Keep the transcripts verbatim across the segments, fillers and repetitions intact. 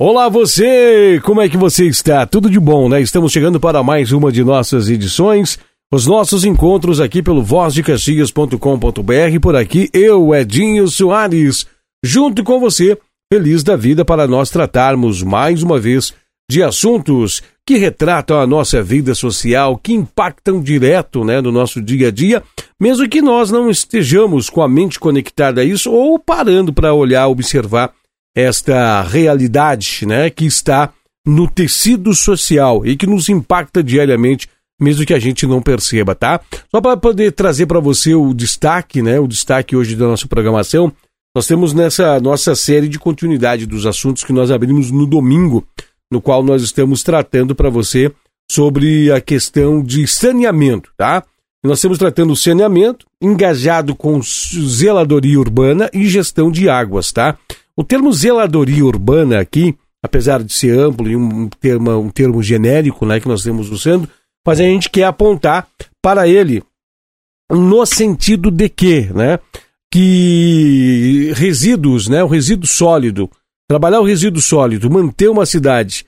Olá você, como é que você está? Tudo de bom, né? Estamos chegando para mais uma de nossas edições, os nossos encontros aqui pelo voz de caxias ponto com ponto b r, por aqui eu, Edinho Soares, junto com você, feliz da vida para nós tratarmos mais uma vez de assuntos que retratam a nossa vida social, que impactam direto, né, no nosso dia a dia, mesmo que nós não estejamos com a mente conectada a isso ou parando para olhar, observar esta realidade, né, que está no tecido social e que nos impacta diariamente, mesmo que a gente não perceba, tá? Só para poder trazer para você o destaque, né, o destaque hoje da nossa programação, nós temos nessa nossa série de continuidade dos assuntos que nós abrimos no domingo, no qual nós estamos tratando para você sobre a questão de saneamento, tá? Nós estamos tratando o saneamento, engajado com zeladoria urbana e gestão de águas, tá? O termo zeladoria urbana aqui, apesar de ser amplo e um termo, um termo genérico, né, que nós estamos usando, mas a gente quer apontar para ele no sentido de que, né, que resíduos, né, o resíduo sólido, trabalhar o resíduo sólido, manter uma cidade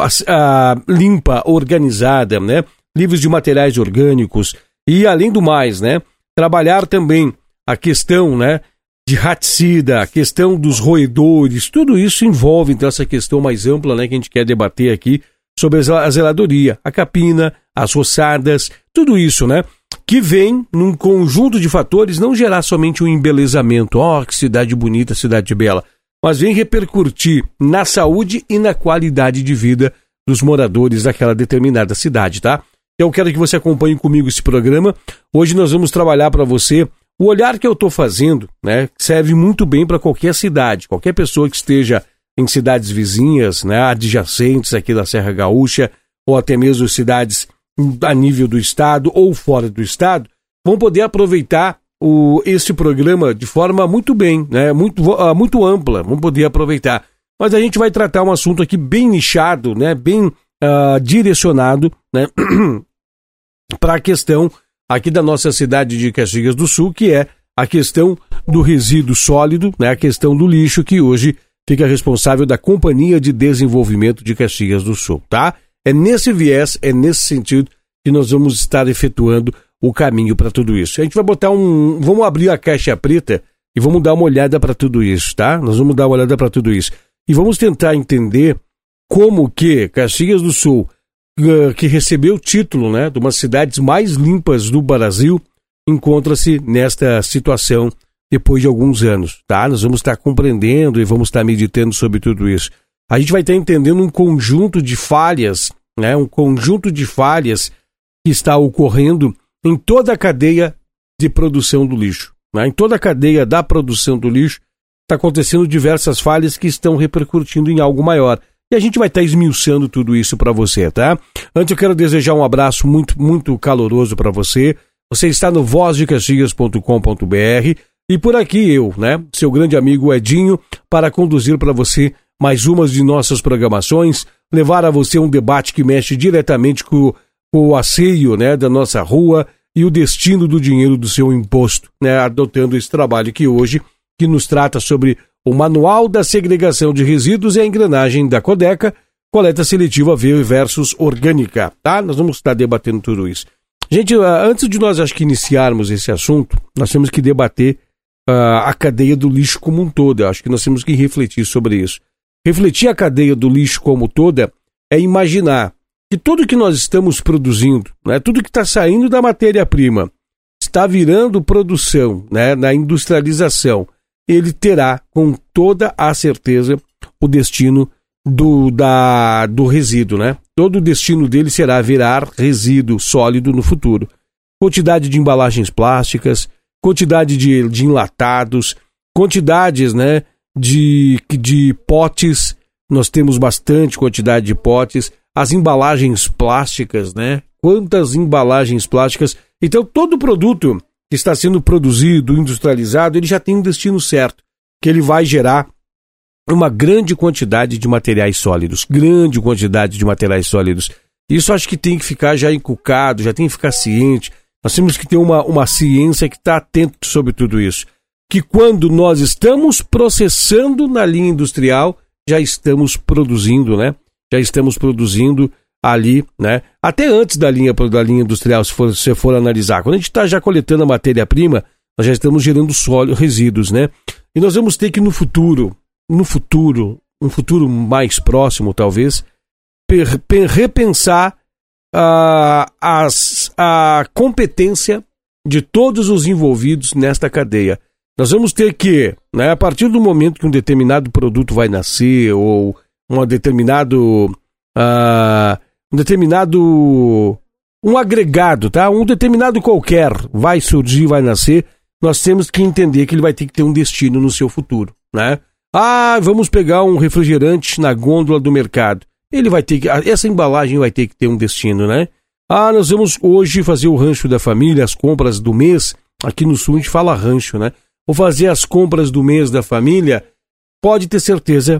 a, limpa, organizada, né, livres de materiais orgânicos e, além do mais, né, trabalhar também a questão, né, de raticida, a questão dos roedores, tudo isso envolve, então, essa questão mais ampla, né, que a gente quer debater aqui sobre a zeladoria, a capina, as roçadas, tudo isso, né, que vem num conjunto de fatores não gerar somente um embelezamento, ó, oh, que cidade bonita, cidade bela, mas vem repercutir na saúde e na qualidade de vida dos moradores daquela determinada cidade, tá? Então eu quero que você acompanhe comigo esse programa. Hoje nós vamos trabalhar para você o olhar que eu estou fazendo, né, serve muito bem para qualquer cidade, qualquer pessoa que esteja em cidades vizinhas, né, adjacentes aqui da Serra Gaúcha, ou até mesmo cidades a nível do estado ou fora do estado, vão poder aproveitar o, esse programa de forma muito bem, né, muito, uh, muito ampla, vão poder aproveitar. Mas a gente vai tratar um assunto aqui bem nichado, né, bem uh, direcionado, né, para a questão aqui da nossa cidade de Caxias do Sul, que é a questão do resíduo sólido, né, a questão do lixo, que hoje fica responsável da Companhia de Desenvolvimento de Caxias do Sul, tá? É nesse viés, é nesse sentido que nós vamos estar efetuando o caminho para tudo isso. A gente vai botar um... Vamos abrir a caixa preta e vamos dar uma olhada para tudo isso, tá? Nós vamos dar uma olhada para tudo isso. E vamos tentar entender como que Caxias do Sul, que recebeu o título, né, de uma das cidades mais limpas do Brasil, encontra-se nesta situação depois de alguns anos, tá? Nós vamos estar compreendendo e vamos estar meditando sobre tudo isso. A gente vai estar entendendo um conjunto de falhas, né, um conjunto de falhas que está ocorrendo em toda a cadeia de produção do lixo, né? Em toda a cadeia da produção do lixo está acontecendo diversas falhas que estão repercutindo em algo maior. E a gente vai estar esmiuçando tudo isso para você, tá? Antes eu quero desejar um abraço muito, muito caloroso para você. Você está no voz de caxias ponto com ponto b r e por aqui eu, né, seu grande amigo Edinho, para conduzir para você mais umas de nossas programações, levar a você um debate que mexe diretamente com, com o asseio, né, da nossa rua e o destino do dinheiro do seu imposto, né, adotando esse trabalho aqui hoje, que nos trata sobre o Manual da Segregação de Resíduos e a engrenagem da Codeca, coleta seletiva versus orgânica, tá? Nós vamos estar debatendo tudo isso. Gente, antes de nós, acho que iniciarmos esse assunto, nós temos que debater uh, a cadeia do lixo como um todo. Eu acho que nós temos que refletir sobre isso. Refletir a cadeia do lixo como toda é imaginar que tudo que nós estamos produzindo, né, tudo que está saindo da matéria-prima, está virando produção, né, na industrialização, ele terá com toda a certeza o destino do, da, do resíduo, né? Todo o destino dele será virar resíduo sólido no futuro. Quantidade de embalagens plásticas, quantidade de, de enlatados, quantidades, né, de, de potes, nós temos bastante quantidade de potes, as embalagens plásticas, né? Quantas embalagens plásticas. Então todo produto que está sendo produzido, industrializado, ele já tem um destino certo, que ele vai gerar uma grande quantidade de materiais sólidos, grande quantidade de materiais sólidos. Isso acho que tem que ficar já inculcado, já tem que ficar ciente. Nós temos que ter uma, uma ciência que está atento sobre tudo isso. Que quando nós estamos processando na linha industrial, já estamos produzindo, né? Já estamos produzindo ali, né? Até antes da linha, da linha industrial, se for, se for analisar. Quando a gente está já coletando a matéria-prima, nós já estamos gerando sólidos, resíduos, né? E nós vamos ter que no futuro, no futuro, um futuro mais próximo talvez, per, per, repensar a, as, a competência de todos os envolvidos nesta cadeia. Nós vamos ter que, né, a partir do momento que um determinado produto vai nascer, ou um determinado, uh, um determinado, um agregado, tá? Um determinado qualquer vai surgir, vai nascer, nós temos que entender que ele vai ter que ter um destino no seu futuro, né? Ah, vamos pegar um refrigerante na gôndola do mercado. Ele vai ter que, essa embalagem vai ter que ter um destino, né? Ah, nós vamos hoje fazer o rancho da família, as compras do mês. Aqui no sul a gente fala rancho, né? Vou fazer as compras do mês da família. Pode ter certeza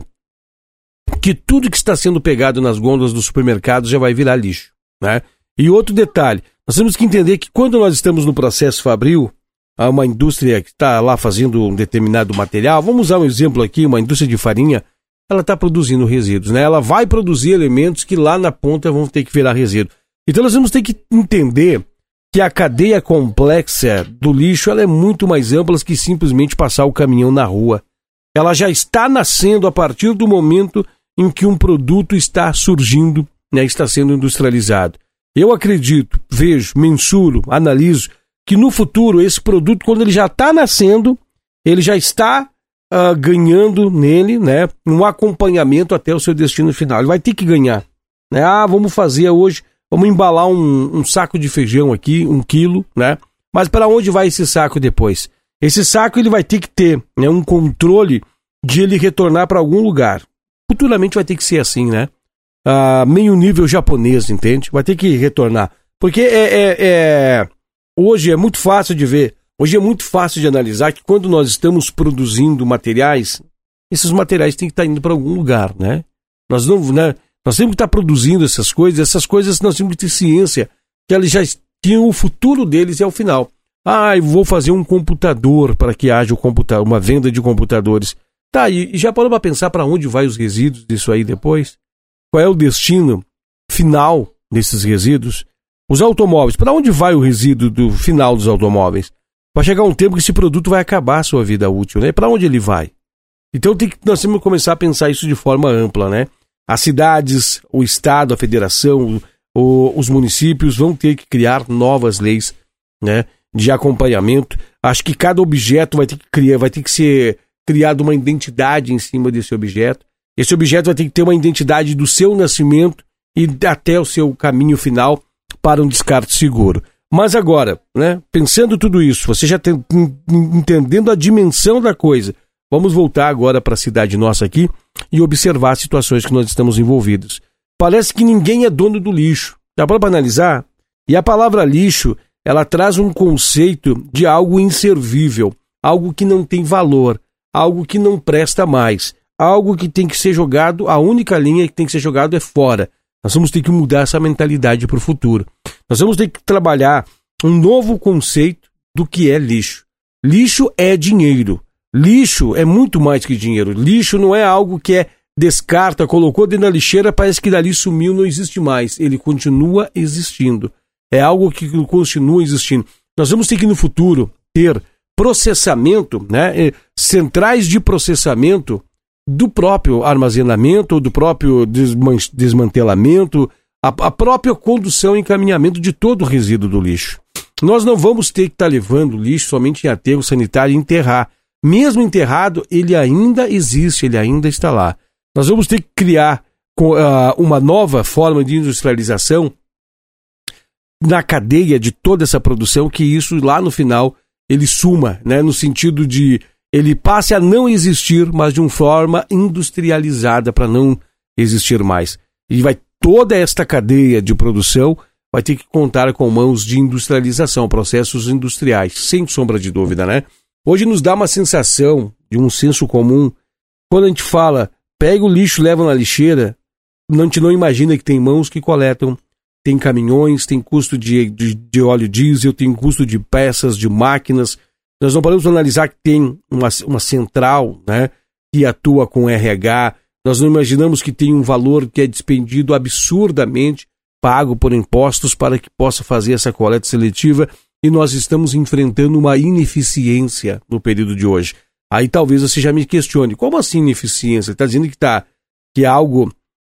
que tudo que está sendo pegado nas gôndolas do supermercado já vai virar lixo, né? E outro detalhe, nós temos que entender que quando nós estamos no processo fabril, há uma indústria que está lá fazendo um determinado material, vamos usar um exemplo aqui, uma indústria de farinha, ela está produzindo resíduos, né? Ela vai produzir elementos que lá na ponta vão ter que virar resíduo. Então nós vamos ter que entender que a cadeia complexa do lixo ela é muito mais ampla que simplesmente passar o caminhão na rua. Ela já está nascendo a partir do momento em que um produto está surgindo, né? Está sendo industrializado. Eu acredito, vejo, mensuro, analiso, que no futuro esse produto, quando ele já está nascendo, ele já está uh, ganhando nele, né, um acompanhamento até o seu destino final. Ele vai ter que ganhar, né? Ah, vamos fazer hoje, vamos embalar um, um saco de feijão aqui, um quilo, né? Mas para onde vai esse saco depois? Esse saco ele vai ter que ter, né, um controle de ele retornar para algum lugar. Futuramente vai ter que ser assim, né? Uh, meio nível japonês, entende? Vai ter que retornar. Porque é... é, é... Hoje é muito fácil de ver, hoje é muito fácil de analisar que quando nós estamos produzindo materiais, esses materiais têm que estar indo para algum lugar, né? Nós não, né? Nós temos que estar produzindo essas coisas, essas coisas nós temos que ter ciência, que eles já tinham o futuro deles e é o final. Ah, eu vou fazer um computador para que haja o computador, uma venda de computadores. Tá, e já parou para pensar para onde vai os resíduos disso aí depois? Qual é o destino final desses resíduos? Os automóveis, para onde vai o resíduo do final dos automóveis? Vai chegar um tempo que esse produto vai acabar a sua vida útil, né? Para onde ele vai? Então tem que, nós temos que começar a pensar isso de forma ampla, né? As cidades, o Estado, a Federação, o, os municípios vão ter que criar novas leis, né, de acompanhamento. Acho que cada objeto vai ter que criar, vai ter que ser criada uma identidade em cima desse objeto. Esse objeto vai ter que ter uma identidade do seu nascimento e até o seu caminho final para um descarte seguro. Mas agora, né, pensando tudo isso, você já tem, entendendo a dimensão da coisa, vamos voltar agora para a cidade nossa aqui e observar as situações que nós estamos envolvidos. Parece que ninguém é dono do lixo. Dá para analisar? E a palavra lixo, ela traz um conceito de algo inservível, algo que não tem valor, algo que não presta mais, algo que tem que ser jogado, a única linha que tem que ser jogado é fora. Nós vamos ter que mudar essa mentalidade para o futuro. Nós vamos ter que trabalhar um novo conceito do que é lixo. Lixo é dinheiro. Lixo é muito mais que dinheiro. Lixo não é algo que é descarta, colocou dentro da lixeira, parece que dali sumiu, não existe mais. Ele continua existindo. É algo que continua existindo. Nós vamos ter que no futuro ter processamento, né, centrais de processamento do próprio armazenamento, do próprio desmantelamento, a, a própria condução e encaminhamento de todo o resíduo do lixo. Nós não vamos ter que estar levando lixo somente em aterro sanitário e enterrar. Mesmo enterrado, ele ainda existe, ele ainda está lá. Nós vamos ter que criar uh, uma nova forma de industrialização na cadeia de toda essa produção, que isso lá no final ele suma, né, no sentido de ele passe a não existir, mas de uma forma industrializada para não existir mais. E vai toda esta cadeia de produção vai ter que contar com mãos de industrialização, processos industriais, sem sombra de dúvida, né? Hoje nos dá uma sensação de um senso comum. Quando a gente fala, pega o lixo, leva na lixeira, a gente não imagina que tem mãos que coletam, tem caminhões, tem custo de, de, de óleo diesel, tem custo de peças, de máquinas. Nós não podemos analisar que tem uma, uma central, né, que atua com R H, nós não imaginamos que tem um valor que é despendido absurdamente, pago por impostos para que possa fazer essa coleta seletiva, e nós estamos enfrentando uma ineficiência no período de hoje. Aí talvez você já me questione, como assim ineficiência? Está dizendo que, tá, que algo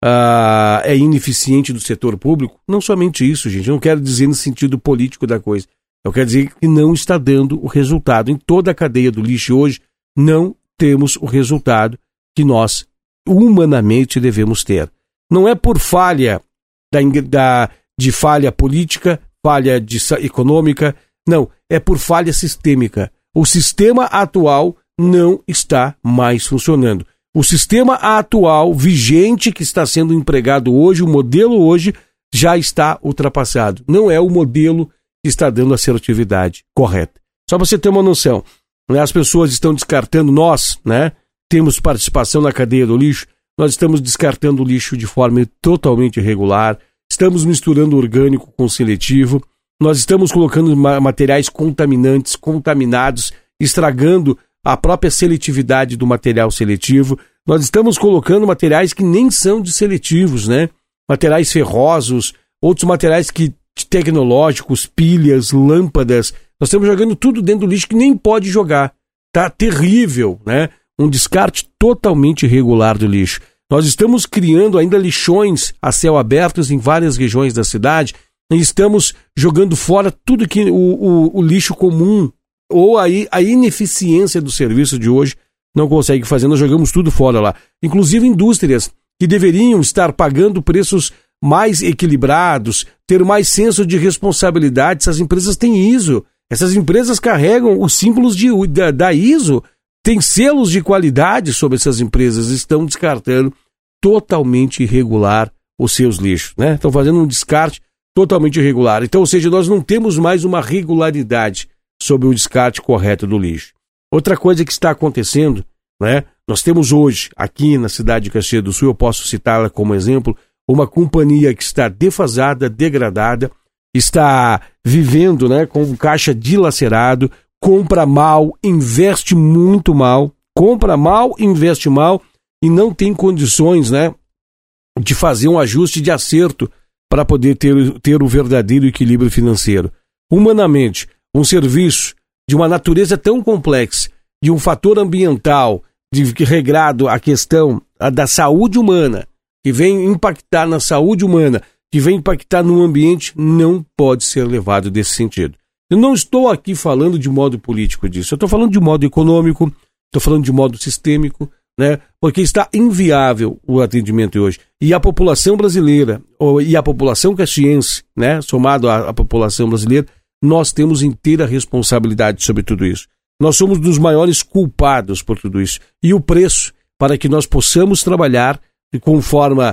uh, é ineficiente do setor público? Não somente isso, gente, eu não quero dizer no sentido político da coisa. Eu quero dizer que não está dando o resultado. Em toda a cadeia do lixo hoje, não temos o resultado que nós humanamente devemos ter. Não é por falha da, da, de falha política, falha de, econômica, não, é por falha sistêmica. O sistema atual não está mais funcionando. O sistema atual, vigente, que está sendo empregado hoje, o modelo hoje, já está ultrapassado. Não é o modelo que está dando assertividade correta. Só para você ter uma noção, né, as pessoas estão descartando, nós, né, temos participação na cadeia do lixo, nós estamos descartando o lixo de forma totalmente irregular, estamos misturando orgânico com seletivo, nós estamos colocando materiais contaminantes, contaminados, estragando a própria seletividade do material seletivo, nós estamos colocando materiais que nem são de seletivos, né? Materiais ferrosos, outros materiais que, tecnológicos, pilhas, lâmpadas, nós estamos jogando tudo dentro do lixo que nem pode jogar. Tá terrível, né? Um descarte totalmente irregular do lixo. Nós estamos criando ainda lixões a céu aberto em várias regiões da cidade e estamos jogando fora tudo que o, o, o lixo comum ou aí a ineficiência do serviço de hoje não consegue fazer. Nós jogamos tudo fora lá. Inclusive indústrias que deveriam estar pagando preços mais equilibrados, ter mais senso de responsabilidade. Essas empresas têm I S O. Essas empresas carregam os símbolos de, da, da I S O. Tem selos de qualidade sobre essas empresas. Estão descartando totalmente irregular os seus lixos, né? Estão fazendo um descarte totalmente irregular. Então, ou seja, nós não temos mais uma regularidade sobre o descarte correto do lixo. Outra coisa que está acontecendo, né? Nós temos hoje, aqui na cidade de Caxias do Sul, eu posso citá-la como exemplo, uma companhia que está defasada, degradada, está vivendo, né, com um caixa dilacerado, compra mal, investe muito mal, compra mal, investe mal e não tem condições, né, de fazer um ajuste de acerto para poder ter, ter o verdadeiro equilíbrio financeiro. Humanamente, um serviço de uma natureza tão complexa, de um fator ambiental, de regrado a questão a da saúde humana, que vem impactar na saúde humana, que vem impactar no ambiente, não pode ser levado desse sentido. Eu não estou aqui falando de modo político disso, eu estou falando de modo econômico, estou falando de modo sistêmico, né? Porque está inviável o atendimento hoje. E a população brasileira, ou, e a população caxiense, né? Somado à, à população brasileira, nós temos inteira responsabilidade sobre tudo isso. Nós somos dos maiores culpados por tudo isso. E o preço para que nós possamos trabalhar com forma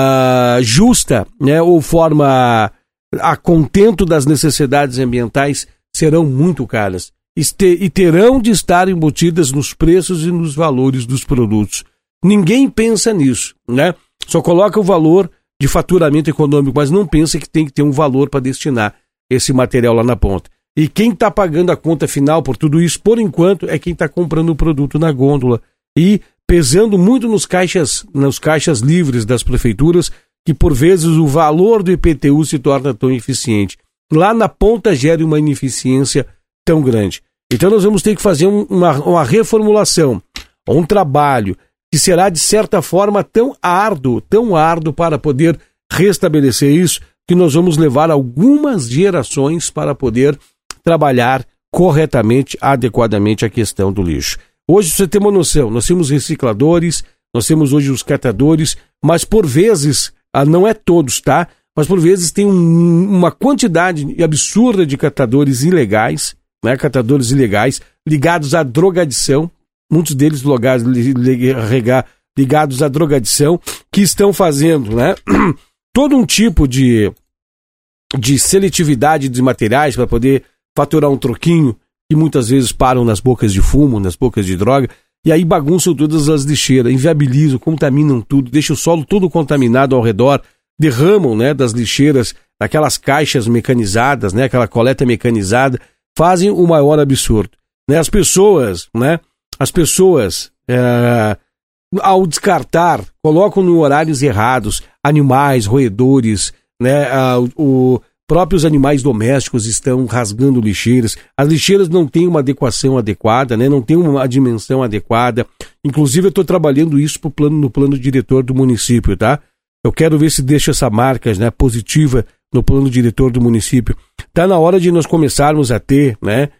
uh, justa, né, ou forma a contento das necessidades ambientais, serão muito caras. E terão de estar embutidas nos preços e nos valores dos produtos. Ninguém pensa nisso, né? Só coloca o valor de faturamento econômico, mas não pensa que tem que ter um valor para destinar esse material lá na ponta. E quem está pagando a conta final por tudo isso, por enquanto, é quem está comprando o produto na gôndola e pesando muito nos caixas, nos caixas livres das prefeituras, que por vezes o valor do I P T U se torna tão eficiente. Lá na ponta gera uma ineficiência tão grande. Então nós vamos ter que fazer uma, uma reformulação, um trabalho que será de certa forma tão árduo, tão árduo para poder restabelecer isso, que nós vamos levar algumas gerações para poder trabalhar corretamente, adequadamente a questão do lixo. Hoje, você tem uma noção, nós temos recicladores, nós temos hoje os catadores, mas por vezes, não é todos, tá? Mas por vezes tem um, uma quantidade absurda de catadores ilegais, né? Catadores ilegais, ligados à drogadição, muitos deles ligados, ligados à drogadição, que estão fazendo, né? todo um tipo de, de seletividade de materiais para poder faturar um troquinho, que muitas vezes param nas bocas de fumo, nas bocas de droga, e aí bagunçam todas as lixeiras, inviabilizam, contaminam tudo, deixam o solo todo contaminado ao redor, derramam, né, das lixeiras, aquelas caixas mecanizadas, né, aquela coleta mecanizada, fazem o maior absurdo. Né? As pessoas, né, as pessoas é, ao descartar, colocam em horários errados animais, roedores, né? Ah, o, próprios animais domésticos estão rasgando lixeiras. As lixeiras não têm uma adequação adequada, né? Não têm uma dimensão adequada. Inclusive, eu estou trabalhando isso pro plano, no plano diretor do município, tá? Eu quero ver se deixa essa marca, né, positiva no plano diretor do município. Está na hora de nós começarmos a ter, né,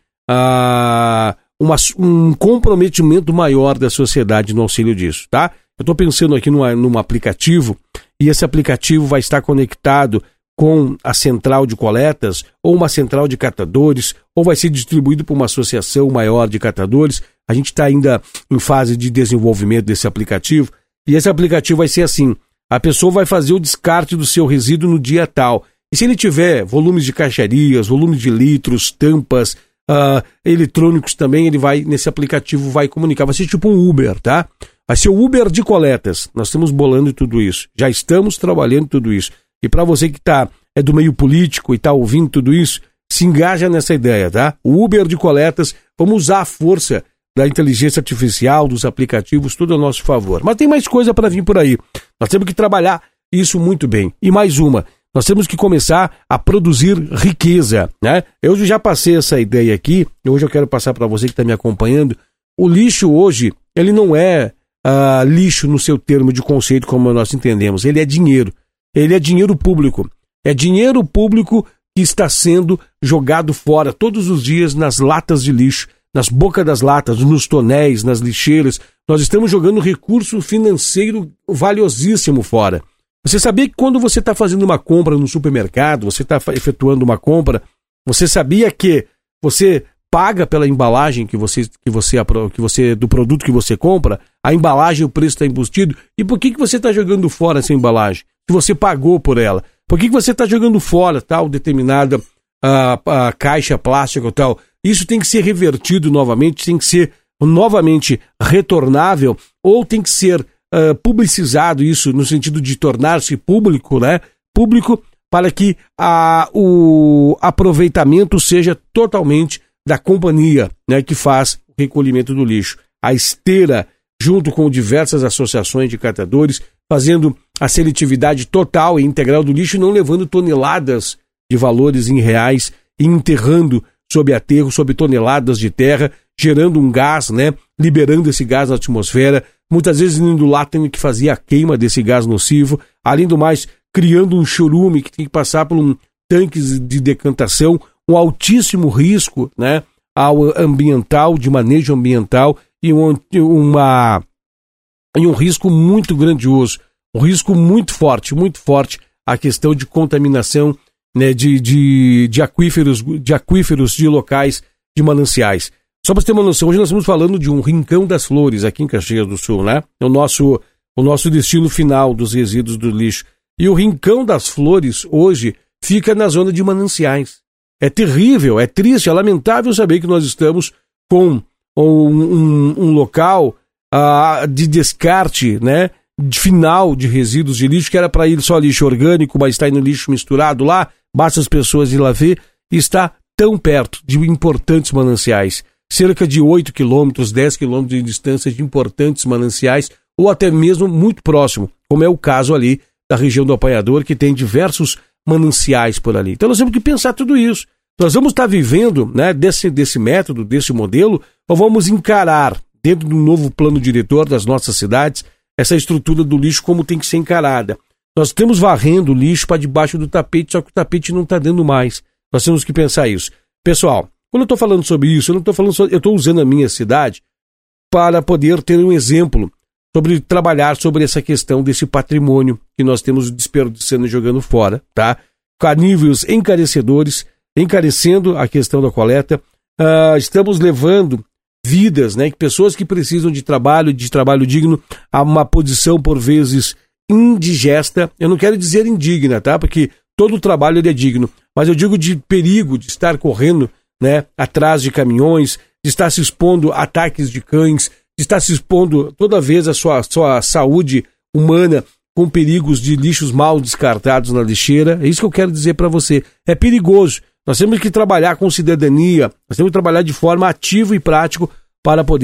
a, uma, um comprometimento maior da sociedade no auxílio disso, tá? Eu estou pensando aqui numa, num aplicativo, e esse aplicativo vai estar conectado com a central de coletas, ou uma central de catadores, ou vai ser distribuído por uma associação maior de catadores. A gente está ainda em fase de desenvolvimento desse aplicativo, e esse aplicativo vai ser assim: a pessoa vai fazer o descarte do seu resíduo no dia tal. E se ele tiver volumes de caixarias, volumes de litros, tampas, uh, eletrônicos também, ele vai, nesse aplicativo, vai comunicar. Vai ser tipo um Uber, tá? Vai ser o Uber de coletas. Nós estamos bolando tudo isso. Já estamos trabalhando tudo isso. E para você que tá, é do meio político e está ouvindo tudo isso, se engaja nessa ideia, tá? O Uber de coletas, vamos usar a força da inteligência artificial, dos aplicativos, tudo a nosso favor. Mas tem mais coisa para vir por aí. Nós temos que trabalhar isso muito bem. E mais uma, nós temos que começar a produzir riqueza, né? Eu já passei essa ideia aqui, e hoje eu quero passar para você que está me acompanhando. O lixo hoje, ele não é uh, lixo no seu termo de conceito como nós entendemos, ele é dinheiro. Ele é dinheiro público. É dinheiro público que está sendo jogado fora todos os dias nas latas de lixo, nas bocas das latas, nos tonéis, nas lixeiras. Nós estamos jogando recurso financeiro valiosíssimo fora. Você sabia que quando você está fazendo uma compra no supermercado, você está efetuando uma compra, você sabia que você paga pela embalagem que você, que você, que você, do produto que você compra, a embalagem, o preço está embutido, e por que, que você está jogando fora essa embalagem? Se você pagou por ela. Por que, que você está jogando fora tal determinada uh, uh, caixa plástica ou tal? Isso tem que ser revertido novamente, tem que ser novamente retornável, ou tem que ser uh, publicizado isso no sentido de tornar-se público, né? Público, para que uh, o aproveitamento seja totalmente da companhia, né, que faz o recolhimento do lixo. A Esteira, junto com diversas associações de catadores, fazendo a seletividade total e integral do lixo, não levando toneladas de valores em reais e enterrando sob aterro, sob toneladas de terra, gerando um gás, né, liberando esse gás na atmosfera, muitas vezes indo lá tendo que fazer a queima desse gás nocivo, além do mais, criando um chorume que tem que passar por um tanque de decantação, um altíssimo risco, né, ao ambiental, de manejo ambiental, e um, uma, e um risco muito grandioso, um risco muito forte, muito forte, a questão de contaminação, né, de, de, de, aquíferos, de aquíferos, de locais, de mananciais. Só para você ter uma noção, hoje nós estamos falando de um Rincão das Flores, aqui em Caxias do Sul, né? É o nosso, o nosso destino final dos resíduos do lixo. E o Rincão das Flores, hoje, fica na zona de mananciais. É terrível, é triste, é lamentável saber que nós estamos com um, um, um local uh, de descarte, né, de final de resíduos de lixo, que era para ir só lixo orgânico, mas está indo lixo misturado lá, basta as pessoas ir lá ver, e está tão perto de importantes mananciais, cerca de oito quilômetros, dez quilômetros de distância de importantes mananciais, ou até mesmo muito próximo, como é o caso ali da região do Apanhador, que tem diversos mananciais por ali. Então nós temos que pensar tudo isso. Nós vamos estar vivendo, né, desse, desse método, desse modelo, ou vamos encarar, dentro do novo plano diretor das nossas cidades, essa estrutura do lixo como tem que ser encarada. Nós estamos varrendo o lixo para debaixo do tapete, só que o tapete não está dando mais. Nós temos que pensar isso. Pessoal, quando eu estou falando sobre isso, eu não estou falando sobre, eu estou usando a minha cidade para poder ter um exemplo sobre trabalhar sobre essa questão desse patrimônio que nós temos desperdiçando e jogando fora, tá? A níveis encarecedores, encarecendo a questão da coleta. Uh, estamos levando vidas, né? Pessoas que precisam de trabalho, de trabalho digno, a uma posição, por vezes, indigesta. Eu não quero dizer indigna, tá? Porque todo o trabalho ele é digno. Mas eu digo de perigo, de estar correndo, né, atrás de caminhões, de estar se expondo a ataques de cães, de estar se expondo toda vez a sua, sua saúde humana com perigos de lixos mal descartados na lixeira. É isso que eu quero dizer para você. É perigoso. Nós temos que trabalhar com cidadania, nós temos que trabalhar de forma ativa e prática para poder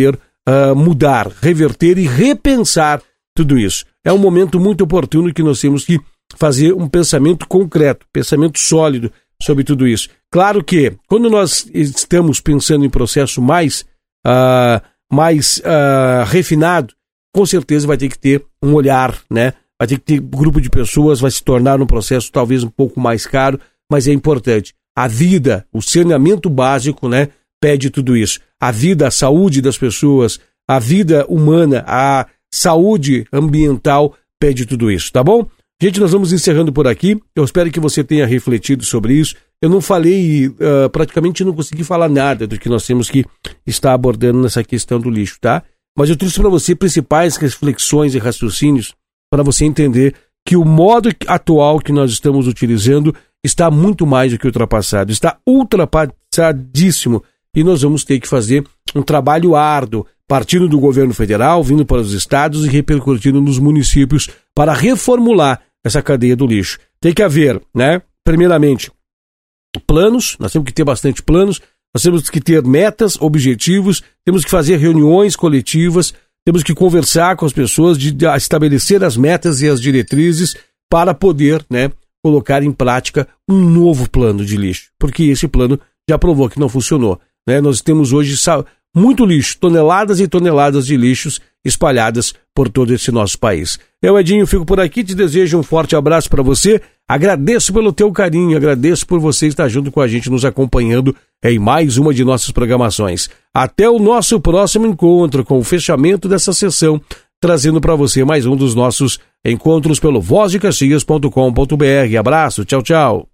uh, mudar, reverter e repensar tudo isso. É um momento muito oportuno que nós temos que fazer um pensamento concreto, pensamento sólido sobre tudo isso. Claro que, quando nós estamos pensando em processo mais, uh, mais uh, refinado, com certeza vai ter que ter um olhar, né? Vai ter que ter um grupo de pessoas, vai se tornar um processo talvez um pouco mais caro, mas é importante. A vida, o saneamento básico, né, pede tudo isso. A vida, a saúde das pessoas, a vida humana, a saúde ambiental pede tudo isso, tá bom? Gente, nós vamos encerrando por aqui. Eu espero que você tenha refletido sobre isso. Eu não falei, uh, praticamente não consegui falar nada do que nós temos que estar abordando nessa questão do lixo, tá? Mas eu trouxe para você principais reflexões e raciocínios para você entender que o modo atual que nós estamos utilizando está muito mais do que ultrapassado, está ultrapassadíssimo, e nós vamos ter que fazer um trabalho árduo, partindo do governo federal, vindo para os estados e repercutindo nos municípios para reformular essa cadeia do lixo. Tem que haver, né, primeiramente, planos, nós temos que ter bastante planos, nós temos que ter metas, objetivos, temos que fazer reuniões coletivas, temos que conversar com as pessoas, de, de estabelecer as metas e as diretrizes para poder, né, colocar em prática um novo plano de lixo, porque esse plano já provou que não funcionou, né? Nós temos hoje muito lixo, toneladas e toneladas de lixos espalhadas por todo esse nosso país. Eu, Edinho, fico por aqui, te desejo um forte abraço para você, agradeço pelo teu carinho, agradeço por você estar junto com a gente, nos acompanhando em mais uma de nossas programações. Até o nosso próximo encontro, com o fechamento dessa sessão, trazendo para você mais um dos nossos encontros pelo voz de caxias ponto com ponto br. Abraço, tchau, tchau.